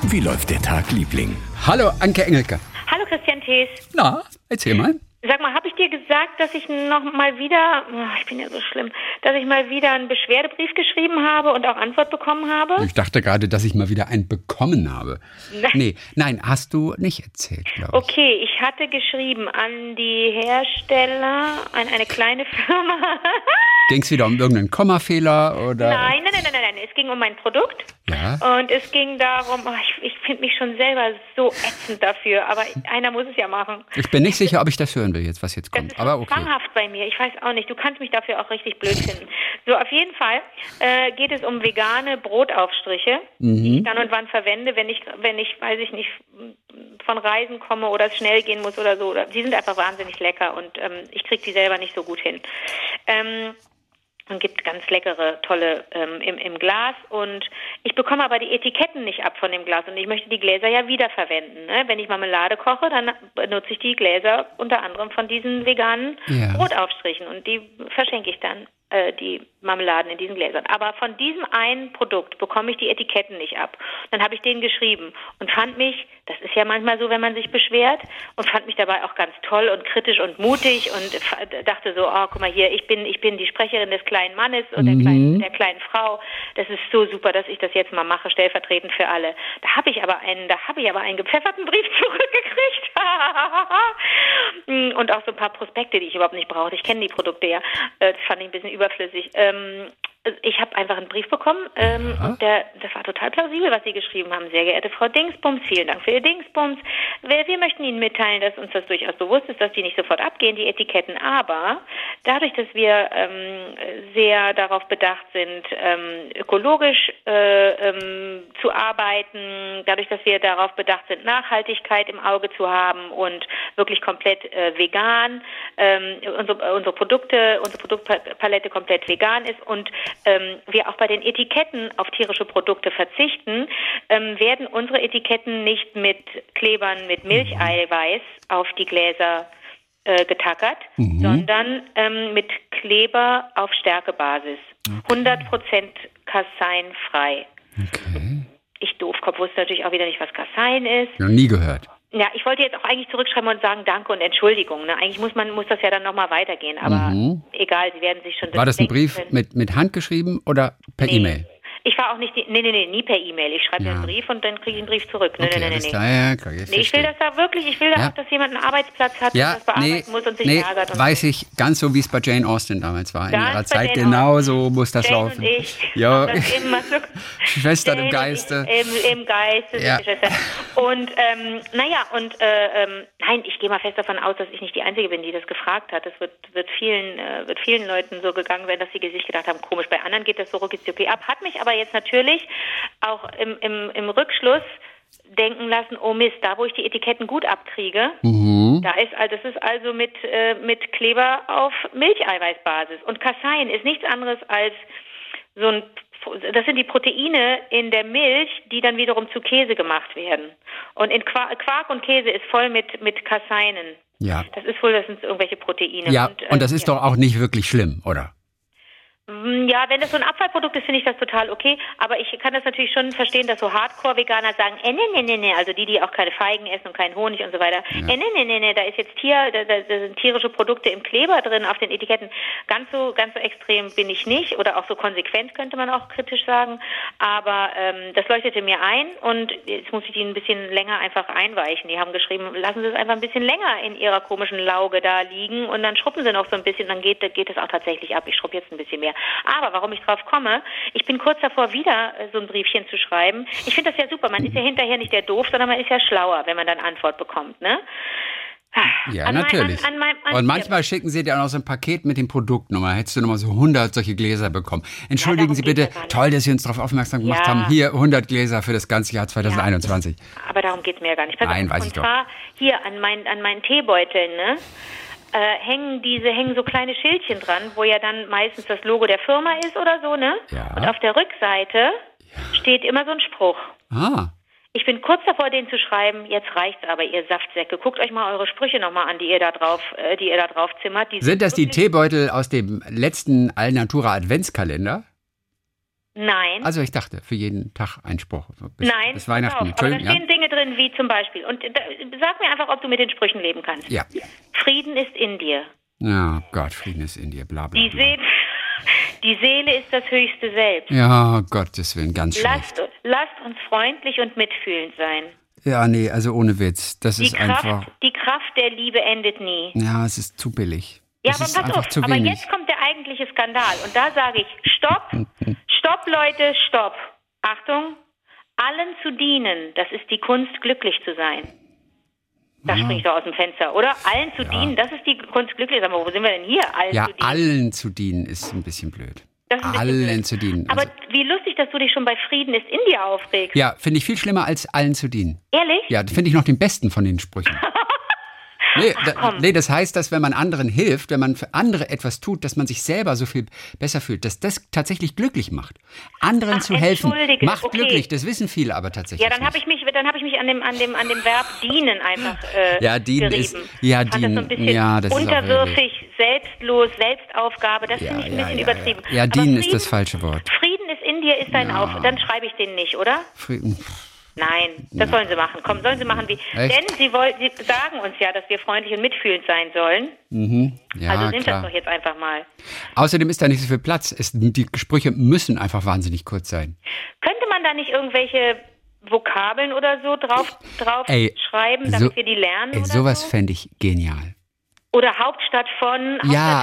Wie läuft der Tag, Liebling? Hallo, Anke Engelke. Hallo Christian Thees. Na, erzähl mal. Sag mal, habe ich dir gesagt, dass ich noch mal wieder, ich bin ja so schlimm, dass ich mal wieder einen Beschwerdebrief geschrieben habe und auch Antwort bekommen habe? Ich dachte gerade, dass ich mal wieder einen bekommen habe. Nein, hast du nicht erzählt, glaube ich. Okay, ich hatte geschrieben an die Hersteller, an eine kleine Firma. Ging es wieder um irgendeinen Kommafehler oder? Nein, es ging um mein Produkt. Ja. Und es ging darum, ich finde mich schon selber so ätzend dafür, aber einer muss es ja machen. Ich bin nicht sicher, ob ich das hören will, jetzt was jetzt kommt. Das ist Aber okay. zwanghaft bei mir, ich weiß auch nicht, du kannst mich dafür auch richtig blöd finden. So, auf jeden Fall geht es um vegane Brotaufstriche, die ich dann und wann verwende, wenn ich, weiß ich nicht, von Reisen komme oder es schnell gehen muss oder so. Die sind einfach wahnsinnig lecker und ich kriege die selber nicht so gut hin. Und gibt ganz leckere, tolle im Glas. Und ich bekomme aber die Etiketten nicht ab von dem Glas. Und ich möchte die Gläser ja wiederverwenden. Ne? Wenn ich Marmelade koche, dann benutze ich die Gläser unter anderem von diesen veganen Brotaufstrichen. Und die verschenke ich dann, die Marmeladen in diesen Gläsern. Aber von diesem einen Produkt bekomme ich die Etiketten nicht ab. Dann habe ich denen geschrieben und fand mich, das ist ja manchmal so, wenn man sich beschwert, und fand mich dabei auch ganz toll und kritisch und mutig und dachte so, oh, guck mal hier, ich bin die Sprecherin des kleinen Mannes und der kleinen Frau. Das ist so super, dass ich das jetzt mal mache, stellvertretend für alle. Da habe ich aber einen gepfefferten Brief zurückgekriegt. Und auch so ein paar Prospekte, die ich überhaupt nicht brauche. Ich kenne die Produkte ja. Das fand ich ein bisschen überflüssig. Ich habe einfach einen Brief bekommen und das war total plausibel, was Sie geschrieben haben. Sehr geehrte Frau Dingsbums, vielen Dank für Ihr Dingsbums. Wir möchten Ihnen mitteilen, dass uns das durchaus bewusst ist, dass die nicht sofort abgehen, die Etiketten. Aber dadurch, dass wir sehr darauf bedacht sind, ökologisch zu arbeiten, dadurch, dass wir darauf bedacht sind, Nachhaltigkeit im Auge zu haben und wirklich komplett vegan, unsere Produktpalette komplett vegan ist und wir auch bei den Etiketten auf tierische Produkte verzichten, werden unsere Etiketten nicht mit Klebern mit Milcheiweiß auf die Gläser getackert, sondern mit Kleber auf Stärkebasis. 100% kasseinfrei. Okay. Ich Doofkopf wusste natürlich auch wieder nicht, was Kassein ist. Noch nie gehört. Ja, ich wollte jetzt auch eigentlich zurückschreiben und sagen Danke und Entschuldigung. Ne? Eigentlich muss das ja dann nochmal weitergehen, aber egal, Sie werden sich schon... War das ein Brief mit Hand geschrieben oder per E-Mail? Ich war auch nicht, nie per E-Mail. Ich schreibe einen Brief und dann kriege ich einen Brief zurück. Nee. Ich will das da wirklich, auch, dass jemand einen Arbeitsplatz hat und das bearbeiten muss und sich ärgert. Und weiß ich, ganz so wie es bei Jane Austen damals war. In ihrer Zeit genau so muss das Jane laufen. Und ich, ja. das immer so Schwestern im Geiste. Im Geiste sind die Schwestern. Und nein, ich gehe mal fest davon aus, dass ich nicht die Einzige bin, die das gefragt hat. Es wird vielen Leuten so gegangen sein, dass sie sich gedacht haben, komisch, bei anderen geht das so rucki ab. Hat mich aber jetzt natürlich auch im Rückschluss denken lassen, oh Mist, da wo ich die Etiketten gut abkriege, das ist also mit Kleber auf Milcheiweißbasis. Und Kassein ist nichts anderes als das sind die Proteine in der Milch, die dann wiederum zu Käse gemacht werden. Und in Quark und Käse ist voll mit Kasseinen. Ja. Das sind irgendwelche Proteine. Ja, und das ist doch auch nicht wirklich schlimm, oder? Ja, wenn das so ein Abfallprodukt ist, finde ich das total okay. Aber ich kann das natürlich schon verstehen, dass so Hardcore-Veganer sagen, nee, also die auch keine Feigen essen und keinen Honig und so weiter. Ja. Nee, da ist jetzt da sind tierische Produkte im Kleber drin auf den Etiketten. Ganz so extrem bin ich nicht oder auch so konsequent, könnte man auch kritisch sagen. Aber das leuchtete mir ein und jetzt muss ich die ein bisschen länger einfach einweichen. Die haben geschrieben, lassen Sie es einfach ein bisschen länger in Ihrer komischen Lauge da liegen und dann schruppen Sie noch so ein bisschen, dann geht es auch tatsächlich ab. Ich schruppe jetzt ein bisschen mehr. Aber warum ich drauf komme, ich bin kurz davor, wieder so ein Briefchen zu schreiben. Ich finde das ja super. Man ist ja hinterher nicht der Doof, sondern man ist ja schlauer, wenn man dann Antwort bekommt, ne? Ja, natürlich. Und manchmal schicken sie dir auch noch so ein Paket mit den Produktnummern. Hättest du nochmal so 100 solche Gläser bekommen. Entschuldigen Sie bitte, toll, dass Sie uns darauf aufmerksam gemacht haben. Hier 100 Gläser für das ganze Jahr 2021. Ja, aber darum geht es mir ja gar nicht. Nein, weiß ich doch. Und zwar hier an meinen Teebeuteln, ne? Hängen so kleine Schildchen dran, wo ja dann meistens das Logo der Firma ist oder so, ne? Ja. Und auf der Rückseite steht immer so ein Spruch. Ich bin kurz davor, den zu schreiben, jetzt reicht's aber, ihr Saftsäcke. Guckt euch mal eure Sprüche nochmal an, die ihr da drauf zimmert. Sind das die Teebeutel aus dem letzten Alnatura Adventskalender? Nein. Also ich dachte, für jeden Tag ein Spruch. Nein, bis Weihnachten. Aber da stehen Dinge drin, wie zum Beispiel, und sag mir einfach, ob du mit den Sprüchen leben kannst. Ja. Frieden ist in dir. Ja, Gott, Frieden ist in dir, bla bla bla. Die Seele ist das höchste Selbst. Ja, Gottes Willen, ganz schlecht. Lasst uns freundlich und mitfühlend sein. Ja, nee, also ohne Witz. Das ist einfach... Die Kraft der Liebe endet nie. Ja, es ist zu billig. Ja, aber pass auf, aber jetzt kommt der eigentliche Skandal. Und da sage ich, stopp Leute, stopp. Achtung, allen zu dienen, das ist die Kunst, glücklich zu sein. Da springe ich doch aus dem Fenster, oder? Allen zu dienen, das ist die Kunst, glücklich zu sein. Aber wo sind wir denn hier? Allen zu dienen ist ein bisschen blöd. Allen zu dienen. Aber wie lustig, dass du dich schon bei Frieden ist in dir aufregst. Ja, finde ich viel schlimmer als allen zu dienen. Ehrlich? Ja, finde ich noch den besten von den Sprüchen. Nee, das heißt, dass wenn man anderen hilft, wenn man für andere etwas tut, dass man sich selber so viel besser fühlt, dass das tatsächlich glücklich macht. Anderen zu helfen macht glücklich, das wissen viele aber tatsächlich. Ja, dann habe ich mich an dem Verb dienen einfach dienen gerieben. ist dienen. Das so ein bisschen unterwürfig, selbstlos, Selbstaufgabe, das finde ich ein bisschen übertrieben. Ja, dienen ist das falsche Wort. Frieden ist in dir, ist dein dann schreibe ich den nicht, oder? Frieden. Nein, das sollen sie machen. Komm, sollen sie machen wie. Echt? Denn sie sagen uns ja, dass wir freundlich und mitfühlend sein sollen. Mhm. Ja, also nimm klar. das doch jetzt einfach mal. Außerdem ist da nicht so viel Platz. Die Sprüche müssen einfach wahnsinnig kurz sein. Könnte man da nicht irgendwelche Vokabeln oder so drauf schreiben, damit wir die lernen? Sowas fände ich genial. Oder Hauptstadt von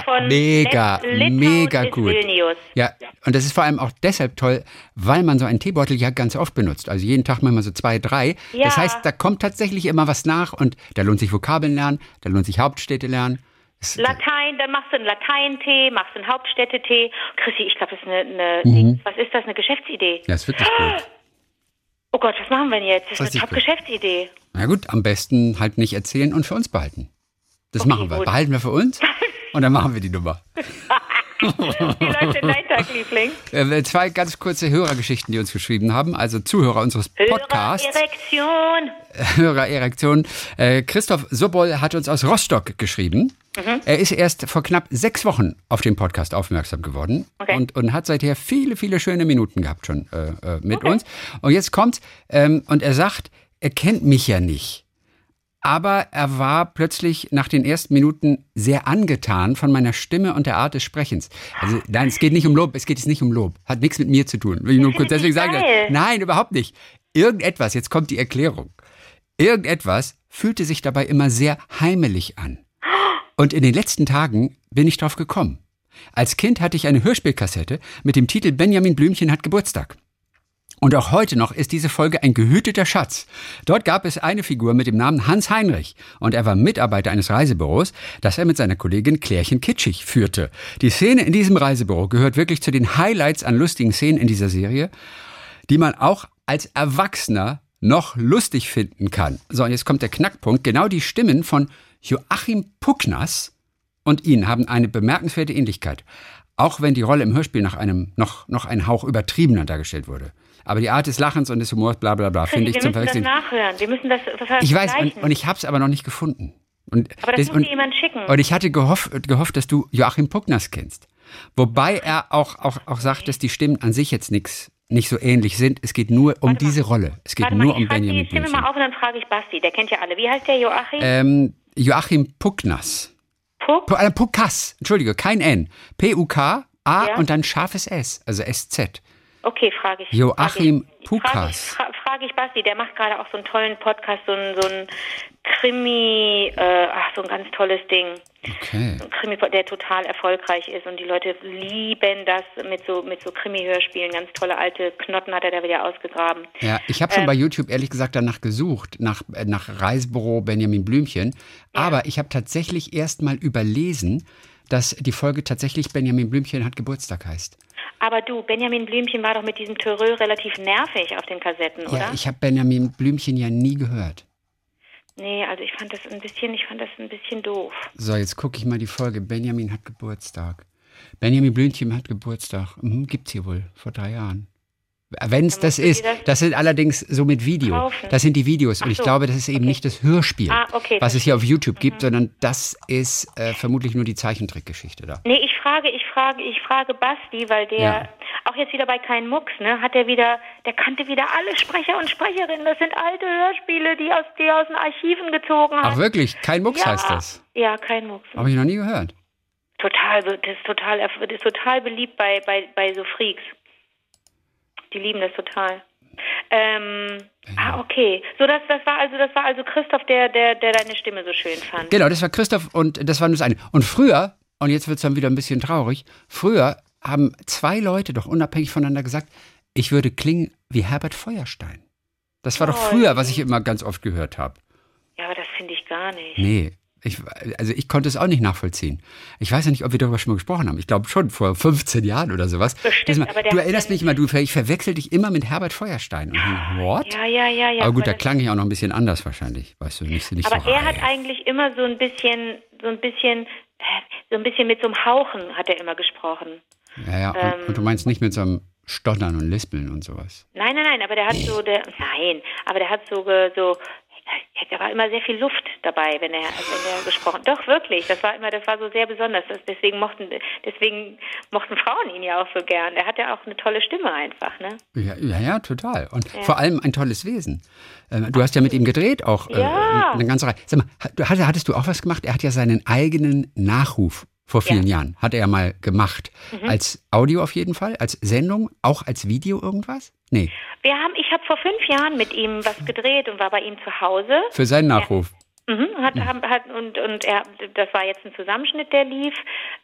mega gut. Vilnius. Ja, und das ist vor allem auch deshalb toll, weil man so einen Teebeutel ja ganz oft benutzt. Also jeden Tag manchmal so 2, 3. Ja. Das heißt, da kommt tatsächlich immer was nach und da lohnt sich Vokabeln lernen, da lohnt sich Hauptstädte lernen. Latein, dann machst du einen Lateintee, machst einen Hauptstädtetee. Chrissy, ich glaube, das ist was ist das, eine Geschäftsidee? Ja, ist wirklich gut. Oh Gott, was machen wir denn jetzt? Das ist eine Top-Geschäftsidee. Na gut, am besten halt nicht erzählen und für uns behalten. Das machen wir. Gut. Behalten wir für uns und dann machen wir die Nummer. Wie läuft denn dein Tag, Liebling? 2 ganz kurze Hörergeschichten, die uns geschrieben haben. Also Zuhörer unseres Podcasts. Hörererektion. Christoph Sobol hat uns aus Rostock geschrieben. Mhm. Er ist erst vor knapp 6 Wochen auf den Podcast aufmerksam geworden und hat seither viele, viele schöne Minuten gehabt schon mit uns. Und jetzt kommt und er sagt, er kennt mich ja nicht. Aber er war plötzlich nach den ersten Minuten sehr angetan von meiner Stimme und der Art des Sprechens. Also nein, es geht nicht um Lob, Hat nichts mit mir zu tun. Will ich nur kurz deswegen sagen. Nein, überhaupt nicht. Irgendetwas, jetzt kommt die Erklärung. Irgendetwas fühlte sich dabei immer sehr heimelig an. Und in den letzten Tagen bin ich drauf gekommen. Als Kind hatte ich eine Hörspielkassette mit dem Titel Benjamin Blümchen hat Geburtstag. Und auch heute noch ist diese Folge ein gehüteter Schatz. Dort gab es eine Figur mit dem Namen Hans Heinrich und er war Mitarbeiter eines Reisebüros, das er mit seiner Kollegin Klärchen Kitschig führte. Die Szene in diesem Reisebüro gehört wirklich zu den Highlights an lustigen Szenen in dieser Serie, die man auch als Erwachsener noch lustig finden kann. So, und jetzt kommt der Knackpunkt. Genau die Stimmen von Joachim Puckners und ihn haben eine bemerkenswerte Ähnlichkeit. Auch wenn die Rolle im Hörspiel nach einem noch ein Hauch übertriebener dargestellt wurde. Aber die Art des Lachens und des Humors, bla bla bla, finde ich zum Verwechseln. Wir müssen das nachhören. Ich weiß, und ich habe es aber noch nicht gefunden. Aber das muss dir jemand schicken. Und ich hatte gehofft, dass du Joachim Puckners kennst. Wobei er auch sagt, dass die Stimmen an sich jetzt nicht so ähnlich sind. Es geht nur um diese Rolle. Es geht nur um Benjamin Blümchen. Ich stimme mal auf und dann frage ich Basti. Der kennt ja alle. Wie heißt der, Joachim? Joachim Puckners. Puckas. Entschuldige, kein N. P-U-K-A und dann scharfes S. Also S-Z. Okay, frage ich. Joachim Pukas. Frage ich Basti, der macht gerade auch so einen tollen Podcast, so ein Krimi, so ein ganz tolles Ding. Okay. So ein Krimi, der total erfolgreich ist und die Leute lieben das mit so Krimi-Hörspielen. Ganz tolle alte Knotten hat er da wieder ausgegraben. Ja, ich habe schon bei YouTube ehrlich gesagt danach gesucht, nach Reisebüro Benjamin Blümchen. Ja. Aber ich habe tatsächlich erst mal überlesen, dass die Folge tatsächlich Benjamin Blümchen hat Geburtstag heißt. Aber du, Benjamin Blümchen war doch mit diesem Törö relativ nervig auf den Kassetten, oder? Ja, ich habe Benjamin Blümchen ja nie gehört. Nee, also ich fand das ein bisschen doof. So, jetzt gucke ich mal die Folge. Benjamin hat Geburtstag. Benjamin Blümchen hat Geburtstag. Gibt's hier wohl, vor 3 Jahren. Wenn es das ist, das sind allerdings so mit Video. Kaufen. Das sind die Videos. Und ich glaube, das ist eben nicht das Hörspiel, was es hier auf YouTube gibt, sondern das ist vermutlich nur die Zeichentrickgeschichte da. Nee, ich frage Basti, weil der auch jetzt wieder bei Kein Mucks, ne, der kannte wieder alle Sprecher und Sprecherinnen. Das sind alte Hörspiele, die aus den Archiven gezogen haben. Ach wirklich? Kein Mucks heißt das? Ja, Kein Mucks. Habe ich noch nie gehört. Das ist total beliebt bei so Freaks. Die lieben das total. Okay. So, das war also Christoph, der deine Stimme so schön fand. Genau, das war Christoph und das war nur das eine. Und früher, und jetzt wird es dann wieder ein bisschen traurig, früher haben 2 Leute doch unabhängig voneinander gesagt, ich würde klingen wie Herbert Feuerstein. Das war doch früher, was ich immer ganz oft gehört habe. Ja, aber das finde ich gar nicht. Nee. Ich konnte es auch nicht nachvollziehen. Ich weiß ja nicht, ob wir darüber schon mal gesprochen haben. Ich glaube schon, vor 15 Jahren oder sowas. Bestimmt, aber du erinnerst mich immer, ich verwechsel dich immer mit Herbert Feuerstein. What? Ja. Aber gut, da klang ich auch noch ein bisschen anders wahrscheinlich. Weißt du, nicht aber so er hat eigentlich immer so ein bisschen mit so einem Hauchen hat er immer gesprochen. Ja, und du meinst nicht mit so einem Stottern und Lispeln und sowas? Nein, aber der hat da war immer sehr viel Luft dabei, wenn er gesprochen hat. Doch, wirklich. Das war so sehr besonders. Deswegen mochten Frauen ihn ja auch so gern. Der hat ja auch eine tolle Stimme einfach, ne? Ja, total. Und vor allem ein tolles Wesen. Du hast ja mit ihm gedreht auch eine ganze Reihe. Sag mal, hattest du auch was gemacht? Er hat ja seinen eigenen Nachruf vor vielen Jahren. Hat er ja mal gemacht. Als Audio auf jeden Fall, als Sendung, auch als Video irgendwas? Nee. Ich habe vor 5 Jahren mit ihm was gedreht und war bei ihm zu Hause. Für seinen Nachruf? Das war jetzt ein Zusammenschnitt, der lief,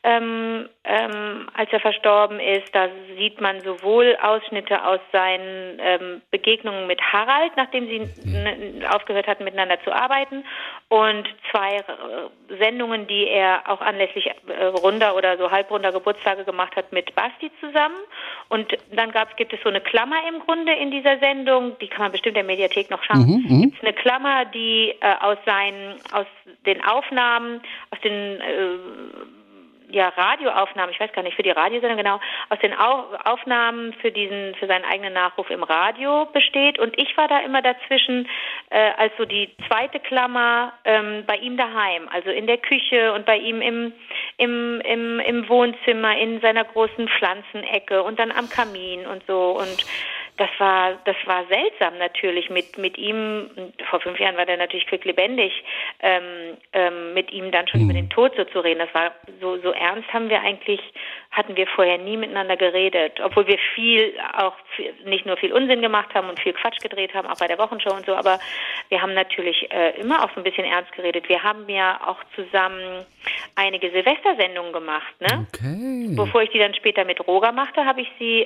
als er verstorben ist. Da sieht man sowohl Ausschnitte aus seinen Begegnungen mit Harald, nachdem sie aufgehört hatten, miteinander zu arbeiten, und 2 Sendungen, die er auch anlässlich runder oder so halbrunder Geburtstage gemacht hat mit Basti zusammen. Und dann gibt es so eine Klammer im Grunde in dieser Sendung, die kann man bestimmt in der Mediathek noch schauen. Gibt es eine Klammer, die aus den Aufnahmen, aus den Radioaufnahmen, ich weiß gar nicht, für die Radiosendung genau, aus den Aufnahmen für seinen eigenen Nachruf im Radio besteht. Und ich war da immer dazwischen, als so die zweite Klammer bei ihm daheim, also in der Küche und bei ihm im Wohnzimmer, in seiner großen Pflanzenecke und dann am Kamin und so. Und das war seltsam natürlich mit ihm. Vor 5 Jahren war der natürlich quicklebendig, mit ihm dann schon über den Tod so zu reden. Das war so ernst hatten wir vorher nie miteinander geredet, obwohl wir nicht nur viel Unsinn gemacht haben und viel Quatsch gedreht haben, auch bei der Wochenshow und so, aber wir haben natürlich immer auch so ein bisschen ernst geredet. Wir haben ja auch zusammen einige Silvestersendungen gemacht, ne? Okay. Bevor ich die dann später mit Roger machte, habe ich sie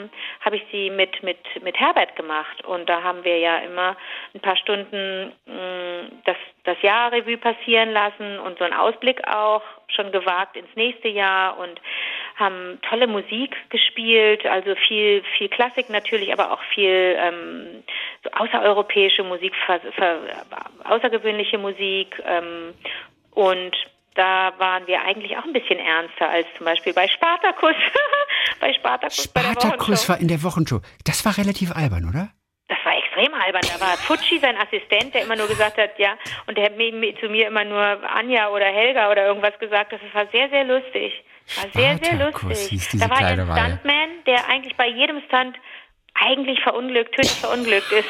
mit Herbert gemacht, und da haben wir ja immer ein paar Stunden das Jahr Revue passieren lassen und so einen Ausblick auch schon gewagt ins nächste Jahr und haben tolle Musik gespielt, also viel Klassik natürlich, aber auch viel so außereuropäische Musik, außergewöhnliche Musik, und da waren wir eigentlich auch ein bisschen ernster als zum Beispiel bei Spartacus. Spartacus war in der Wochenshow. Das war relativ albern, oder? Das war extrem albern. Da war Futschi, sein Assistent, der immer nur gesagt hat, ja, und der hat zu mir immer nur Anja oder Helga oder irgendwas gesagt. Das war sehr, sehr lustig. War sehr, sehr lustig. Da war ein Stuntman, der eigentlich bei jedem Stunt eigentlich tödlich verunglückt ist.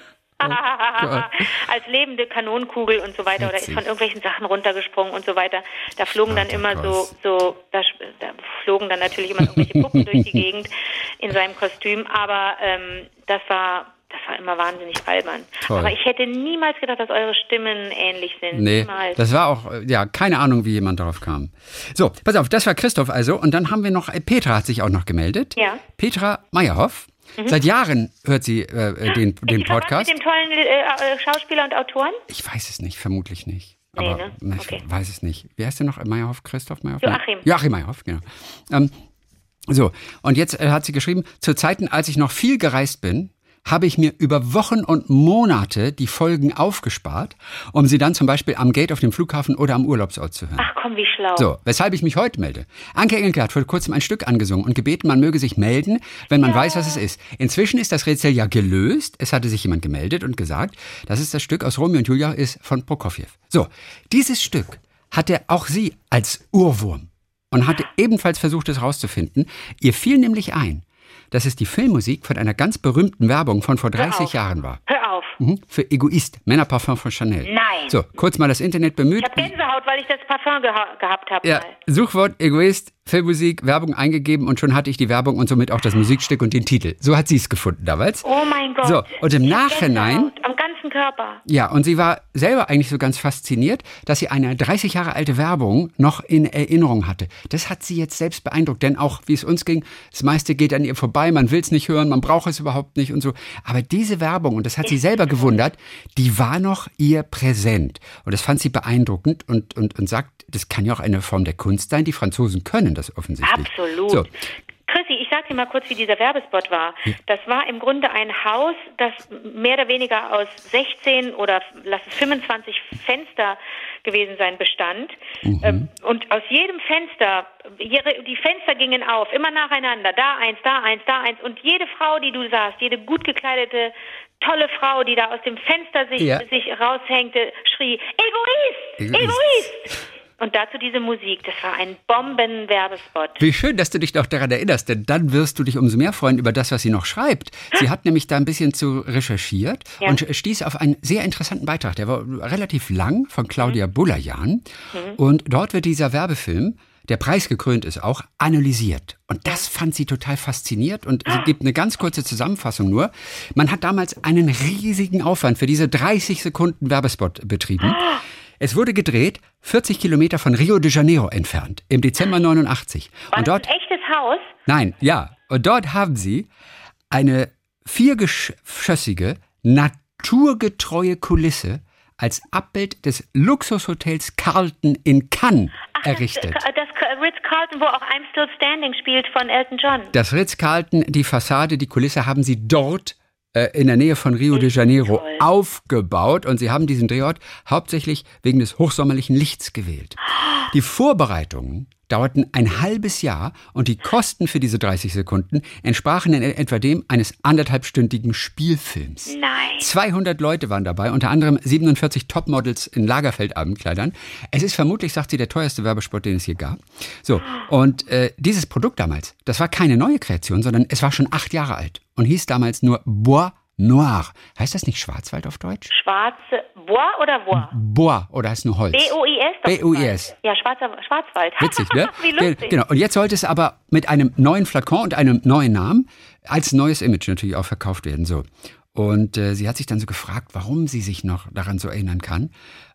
Als lebende Kanonenkugel und so weiter. Oder ist von irgendwelchen Sachen runtergesprungen und so weiter. Da flogen dann immer da flogen dann natürlich immer irgendwelche Puppen durch die Gegend in seinem Kostüm. Aber das war immer wahnsinnig albern. Toll. Aber ich hätte niemals gedacht, dass eure Stimmen ähnlich sind. Nee, niemals. Das war auch, keine Ahnung, wie jemand darauf kam. So, pass auf, das war Christoph also. Und dann haben wir noch, Petra hat sich auch noch gemeldet. Ja. Petra Meyerhoff. Seit Jahren hört sie den Podcast. Mit dem tollen Schauspieler und Autoren? Ich weiß es nicht, vermutlich nicht. Nee, aber ne? Okay. Ich weiß es nicht. Wie heißt der noch? Meyerhoff, Christoph Meyerhoff? Joachim Meyerhoff, genau. So, und jetzt hat sie geschrieben, zu Zeiten, als ich noch viel gereist bin, habe ich mir über Wochen und Monate die Folgen aufgespart, um sie dann zum Beispiel am Gate auf dem Flughafen oder am Urlaubsort zu hören. Ach komm, wie schlau. So, weshalb ich mich heute melde. Anke Engelke hat vor kurzem ein Stück angesungen und gebeten, man möge sich melden, wenn man weiß, was es ist. Inzwischen ist das Rätsel ja gelöst. Es hatte sich jemand gemeldet und gesagt, dass es das Stück aus Romeo und Julia ist von Prokofjew. So, dieses Stück hatte auch sie als Ohrwurm und hatte ebenfalls versucht, es rauszufinden. Ihr fiel nämlich ein, dass es die Filmmusik von einer ganz berühmten Werbung von vor 30 Jahren war. Hör auf. Für Egoist, Männerparfum von Chanel. Nein. So, kurz mal das Internet bemüht. Ich habe Gänsehaut, weil ich das Parfum gehabt habe. Ja, Suchwort Egoist, Filmmusik, Werbung eingegeben und schon hatte ich die Werbung und somit auch das Musikstück und den Titel. So hat sie es gefunden damals. Oh mein Gott. So, und im Nachhinein... Am ganzen Körper. Ja, und sie war selber eigentlich so ganz fasziniert, dass sie eine 30 Jahre alte Werbung noch in Erinnerung hatte. Das hat sie jetzt selbst beeindruckt, denn auch, wie es uns ging, das meiste geht an ihr vorbei, man will es nicht hören, man braucht es überhaupt nicht und so. Aber diese Werbung, und das hat sie selber gewundert, die war noch ihr präsent. Und das fand sie beeindruckend und sagt, das kann ja auch eine Form der Kunst sein. Die Franzosen können das offensichtlich. Absolut. So. Chrissy, ich sag dir mal kurz, wie dieser Werbespot war. Das war im Grunde ein Haus, das mehr oder weniger aus 16 oder lass es 25 Fenster gewesen sein bestand. Und aus jedem Fenster, die Fenster gingen auf, immer nacheinander. Da eins, da eins, da eins. Und jede Frau, die du sahst, jede gut gekleidete, tolle Frau, die da aus dem Fenster sich raushängte, schrie, Egoist! Egoist! Und dazu diese Musik. Das war ein Bomben-Werbespot. Wie schön, dass du dich noch daran erinnerst, denn dann wirst du dich umso mehr freuen über das, was sie noch schreibt. Sie hat nämlich da ein bisschen zu recherchiert und stieß auf einen sehr interessanten Beitrag. Der war relativ lang, von Claudia Bulayan. Und dort wird dieser Werbefilm, der preisgekrönt ist, auch analysiert. Und das fand sie total fasziniert und sie gibt eine ganz kurze Zusammenfassung nur. Man hat damals einen riesigen Aufwand für diese 30 Sekunden Werbespot betrieben. Es wurde gedreht 40 Kilometer von Rio de Janeiro entfernt, im Dezember 89. War und dort, das ein echtes Haus? Nein, ja. Und dort haben sie eine 4-geschossige, naturgetreue Kulisse als Abbild des Luxushotels Carlton in Cannes errichtet. Das Ritz-Carlton, wo auch I'm Still Standing spielt von Elton John. Das Ritz-Carlton, die Fassade, die Kulisse haben sie dort in der Nähe von Rio de Janeiro aufgebaut und sie haben diesen Drehort hauptsächlich wegen des hochsommerlichen Lichts gewählt. Die Vorbereitungen dauerten ein halbes Jahr und die Kosten für diese 30 Sekunden entsprachen in etwa dem eines 1,5-stündigen Spielfilms. Nein. 200 Leute waren dabei, unter anderem 47 Topmodels in Lagerfeld-Abendkleidern. Es ist vermutlich, sagt sie, der teuerste Werbespot, den es hier gab. So, und dieses Produkt damals, das war keine neue Kreation, sondern es war schon 8 Jahre alt und hieß damals nur Bois Noir. Heißt das nicht Schwarzwald auf Deutsch? Schwarze Bois oder Bois? Bois oder heißt nur Holz? B-O-I-S? B-O-I-S. Ja, Schwarzwald. Witzig, ne? Wie lustig. Genau. Und jetzt sollte es aber mit einem neuen Flakon und einem neuen Namen als neues Image natürlich auch verkauft werden. So. Und sie hat sich dann so gefragt, warum sie sich noch daran so erinnern kann.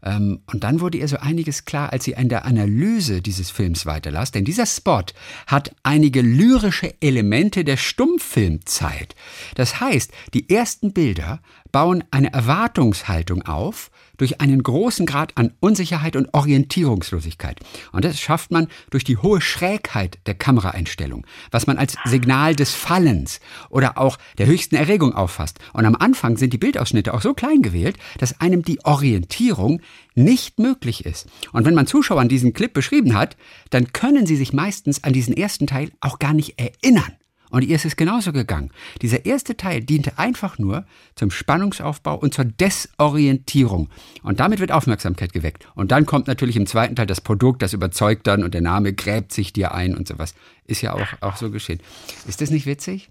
Und dann wurde ihr so einiges klar, als sie in der Analyse dieses Films weiterlas. Denn dieser Spot hat einige lyrische Elemente der Stummfilmzeit. Das heißt, die ersten Bilder bauen eine Erwartungshaltung auf durch einen großen Grad an Unsicherheit und Orientierungslosigkeit. Und das schafft man durch die hohe Schrägheit der Kameraeinstellung, was man als Signal des Fallens oder auch der höchsten Erregung auffasst. Und am Anfang sind die Bildausschnitte auch so klein gewählt, dass einem die Orientierung nicht möglich ist. Und wenn man Zuschauern diesen Clip beschrieben hat, dann können sie sich meistens an diesen ersten Teil auch gar nicht erinnern. Und ihr ist es genauso gegangen. Dieser erste Teil diente einfach nur zum Spannungsaufbau und zur Desorientierung. Und damit wird Aufmerksamkeit geweckt. Und dann kommt natürlich im zweiten Teil das Produkt, das überzeugt dann und der Name gräbt sich dir ein und sowas. Ist ja auch so geschehen. Ist das nicht witzig?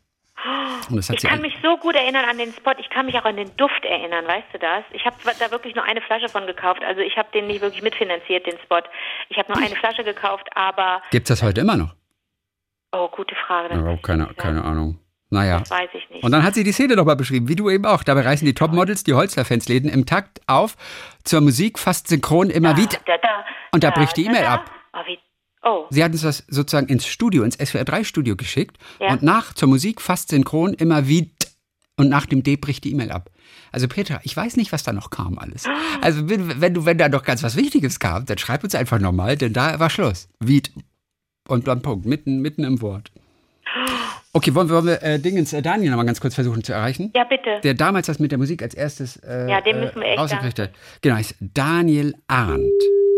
Ich kann mich so gut erinnern an den Spot. Ich kann mich auch an den Duft erinnern, weißt du das? Ich habe da wirklich nur eine Flasche von gekauft. Also ich habe den nicht wirklich mitfinanziert, den Spot. Ich habe nur eine Flasche gekauft, aber... Gibt's das heute immer noch? Oh, gute Frage. Ja, keine Ahnung. Naja. Das weiß ich nicht. Und dann hat sie die Szene nochmal beschrieben, wie du eben auch. Dabei reißen die Topmodels die Holzler-Fansläden im Takt auf, zur Musik fast synchron immer wieder. Und da bricht die E-Mail ab. Sie hat uns das sozusagen ins Studio, ins SWR3-Studio geschickt und zur Musik fast synchron immer wieder. Und nach dem D bricht die E-Mail ab. Also Petra, ich weiß nicht, was da noch kam alles. Also wenn da noch ganz was Wichtiges kam, dann schreib uns einfach nochmal, denn da war Schluss. Wie und dann Punkt, mitten im Wort. Okay, wollen wir Daniel noch mal ganz kurz versuchen zu erreichen? Ja, bitte. Der damals das mit der Musik als erstes den müssen wir echt rausgekriegt hat. Genau, ist Daniel Arndt.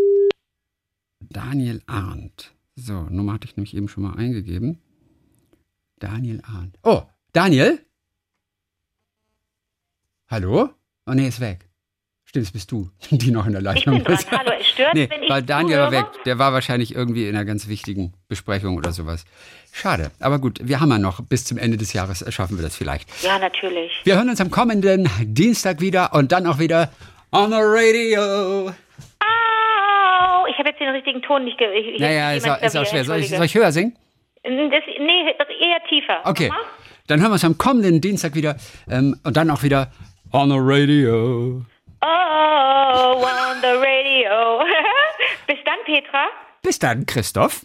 Daniel Arndt. So, Nummer hatte ich nämlich eben schon mal eingegeben. Daniel Arndt. Oh, Daniel? Hallo? Oh nee, ist weg. Stimmt, es bist du, die noch in der Leitung ist. Ich bin dran. Hallo, es stört, wenn ich weil Daniel war weg. Der war wahrscheinlich irgendwie in einer ganz wichtigen Besprechung oder sowas. Schade. Aber gut, wir haben ja noch bis zum Ende des Jahres, schaffen wir das vielleicht. Ja, natürlich. Wir hören uns am kommenden Dienstag wieder und dann auch wieder on the radio. Au! Ich habe jetzt den richtigen Ton nicht gehört. Naja, ist auch schwer. Soll ich höher singen? Nee, eher tiefer. Okay, dann hören wir uns am kommenden Dienstag wieder und dann auch wieder on the radio. Oh, on the radio. Bis dann, Petra. Bis dann, Christoph.